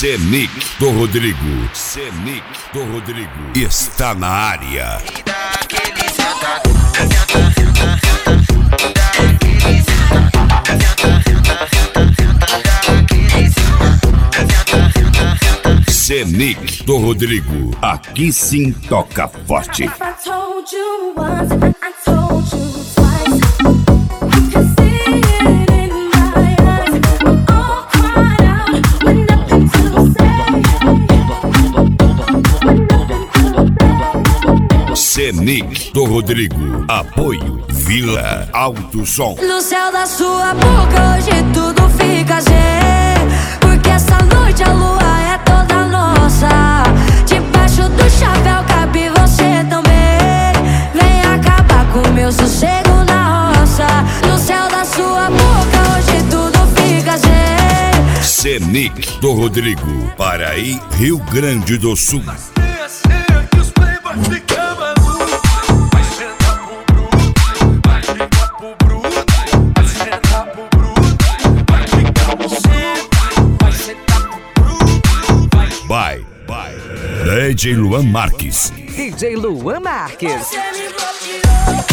Senic do Rodrigo. Senic do Rodrigo está na área. Senic do Rodrigo. Aqui sim toca forte. Senic do Rodrigo. Apoio Vila Alto Som. No céu da sua boca hoje tudo fica Z, porque essa noite a lua é toda nossa. Debaixo do chapéu cabe você também. Vem acabar com meu sossego na roça. No céu da sua boca hoje tudo fica Z. Senic do Rodrigo. Paraí, Rio Grande do Sul. DJ Luan Marques. DJ Luan Marques. Você me bloqueou.